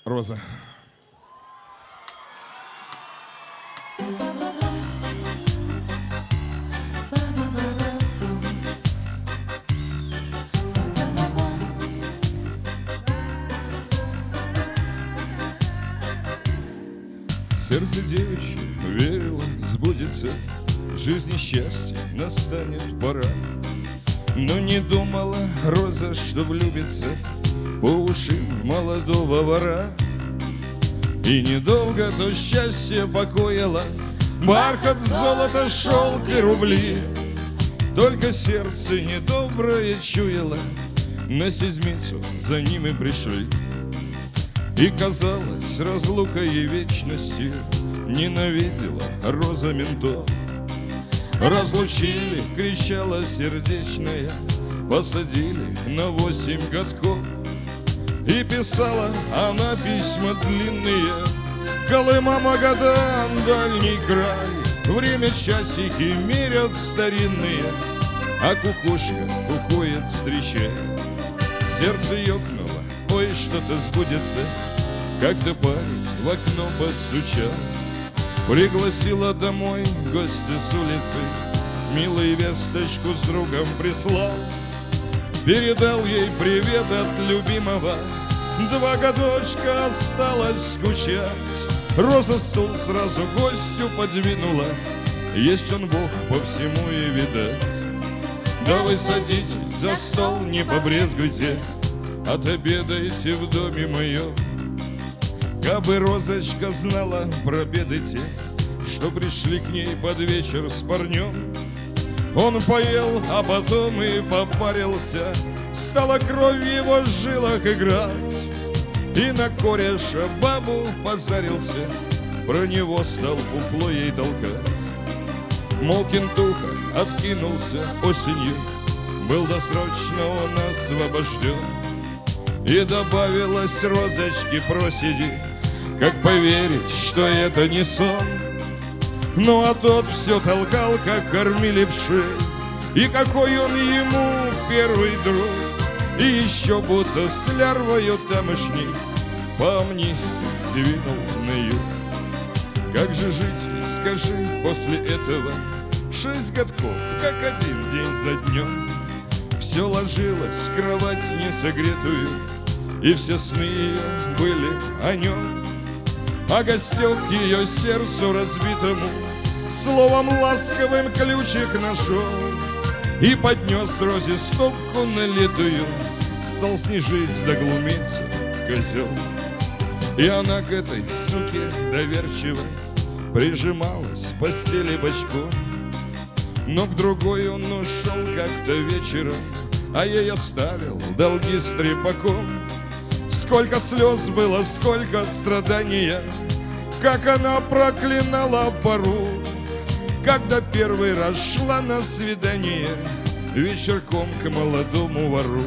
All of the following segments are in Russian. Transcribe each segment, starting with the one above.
Роза. Сердце девичье верило, сбудется, в жизни счастье настанет пора. Но не думала Роза, что влюбится по уши в молодого вора. И недолго то счастье покоило, бархат, золото, шелк и рубли. Только сердце недоброе чуяло, на седмицу за ними пришли. И казалось, разлука ей вечностью, ненавидела Роза ментов. Разлучили, кричала сердечная, посадили на 8 годков. И писала она письма длинные: Колыма, Магадан, дальний край, время часики мерят старинные, а кукушка кукует, встречая. Сердце ёкнуло, ой, что-то сбудется. Как-то парень в окно постучал, пригласила домой гостя с улицы, милой весточку с другом прислал. Передал ей привет от любимого, 2 годочка осталось скучать. Роза стул сразу гостю подвинула, есть он Бог по всему и видать. Да вы садитесь за стол, не побрезгуйте, отобедайте в доме моем. Кабы Розочка знала про беды те, что пришли к ней под вечер с парнем. Он поел, а потом и попарился, стала кровь в его жилах играть. И на кореша бабу позарился, про него стал фуфло ей толкать. Мол, кентуха откинулся осенью, был досрочно он освобожден. И добавилась Розочке проседи, как поверить, что это не сон. Ну а тот все толкал, как кормили вши, и какой он ему первый друг. И еще будто с лярвою тамошней по амнистии двинул на юг. Как же жить, скажи, после этого? 6 годков, как один день за днем. Все ложилось в кровать несогретую, и все сны ее были о нем. А гостек ее сердцу разбитому словом ласковым ключик нашел и поднес Розе стопку налитую. Стал снижить да глумиться козел. И она к этой суке доверчиво прижималась в постели бочком. Но к другой он ушел как-то вечером, а ей оставил долги с трепаком. Сколько слез было, сколько страдания, как она проклинала пору, когда первый раз шла на свидание вечерком к молодому вору.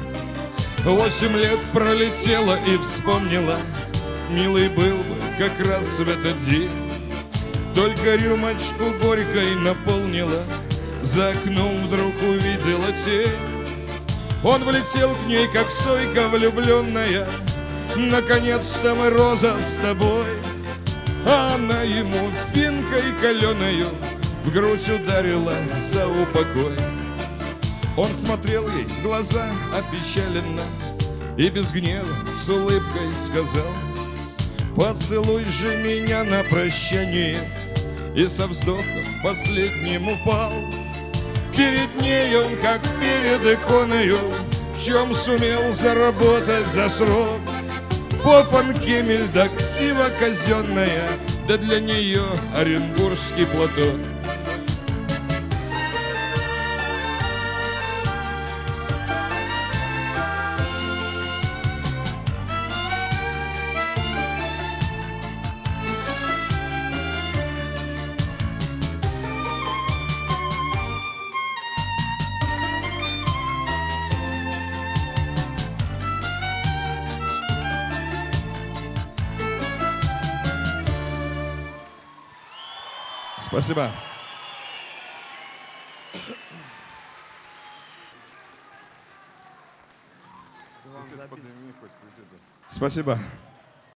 8 лет пролетело и вспомнила, милый был бы как раз в этот день. Только рюмочку горькой наполнила, за окном вдруг увидела тень. Он влетел к ней, как сойка влюбленная: наконец-то мы, Роза, с тобой. А она ему финкой каленою в грудь ударила за упокой. Он смотрел ей в глаза опечаленно и без гнева с улыбкой сказал: поцелуй же меня на прощание. И со вздохом последним упал перед ней он, как перед иконою, в чем сумел заработать за срок. Фофан-кемель да ксива казенная, да для нее оренбургский платок. Спасибо. Спасибо.